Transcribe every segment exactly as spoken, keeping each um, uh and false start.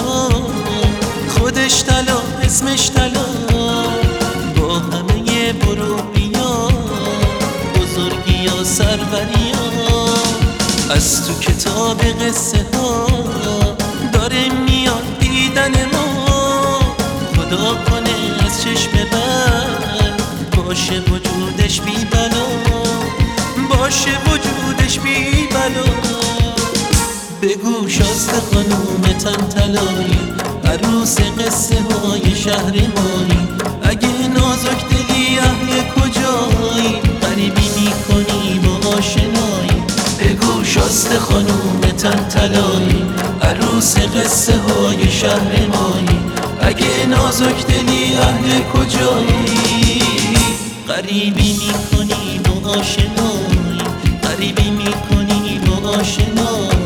طلا، خودش طلا اسمش طلا، با همه برو بیا بزرگی یا سروری ها. از تو کتاب قصه ها داره میاد دیدن ما، خدا کنه از چشم بد باشه وجودش بی بلا، باشه وجودش بی بلا. بگو شاسته خانوم تن طلایی، عروس قصه های شهر مایی، اگه نازک دلی اهل کجایی، غریبی میکنی با آشنایی. بگو شاسته خانوم تن طلایی، عروس قصه های شهر مایی، اگه نازک دلی اهل کجایی، غریبی میکنی با آشنایی، غریبی میکنی با آشنایی.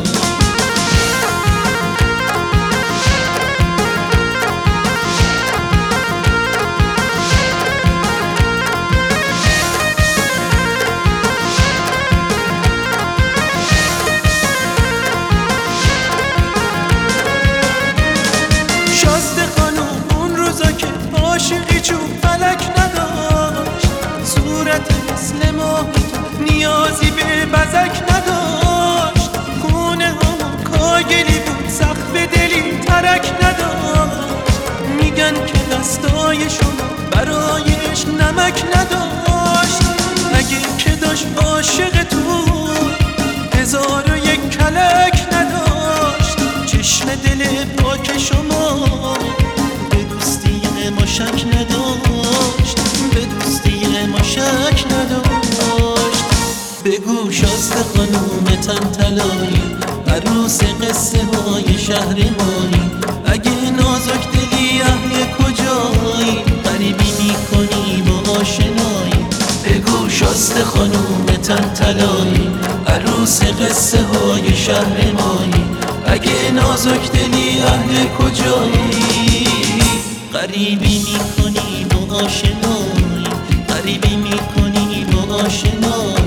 شاسته خانوم اون روزا که عاشقی چوب فلک نداشت، صورت مثل ماهی نیازی به بزک نداشت، خونه همون کاگلی بود سقف دلی ترک نداشت، میگن که دستای شما برایش نمک نداشت، اگه که داشت عاشق تو هزار و یک کلک نداشت، چشم دل پاک شما به دوستی ما شک نداشت، به دوستی ما شک نداشت. بگو شاسته خانوم تن طلایی، عروس قصه های شهر مایی، اگه نازک دلی اهل کجایی، غریبی میکنی با آشنایی. بگو شاسته خانوم تن طلایی، عروس قصه های شهر مایی، اگه نازک دلی اهل کجایی، غریبی میکنی با آشنایی، غریبی میکنی با آشنایی.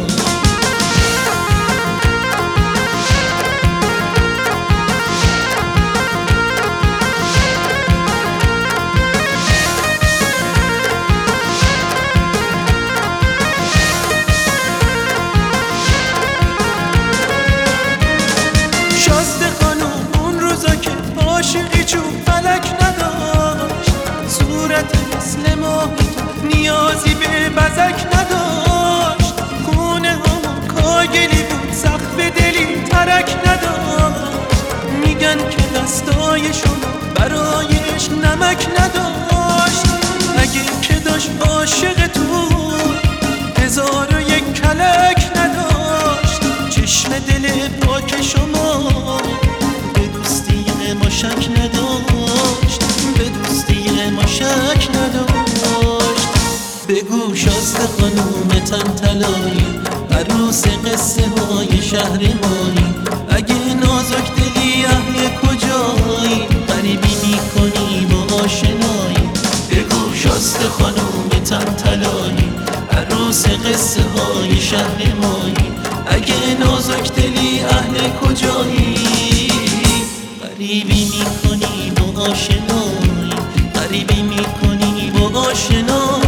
شاسته خانوم اون روزا که عاشقی چوب فلک نداشت، صورت مثل ماهی نیازی به بزک نداشت، خونه همون کاگلی بود سقف دلی ترک نداشت، میگن که دستای شما برایش نمک نداشت، اگه که داشت عاشق تو هزار و یک کلک نداشت، چشم دل پاک شما به دوستی ما شک نداشت، به دوستی ما شک نداشت. بگو شاسته خانوم تن طلایی، عروس قصه های شهر مایی، اگه نازک دلی اهل کجایی، غریبی میکنی با آشنایی. بگو شاسته خانوم تن طلایی، عروس قصه های شهر مایی، اگه نازک دلی اهل کجایی، غریبی میکنی با آشنایی، غریبی میکنی با آشنایی.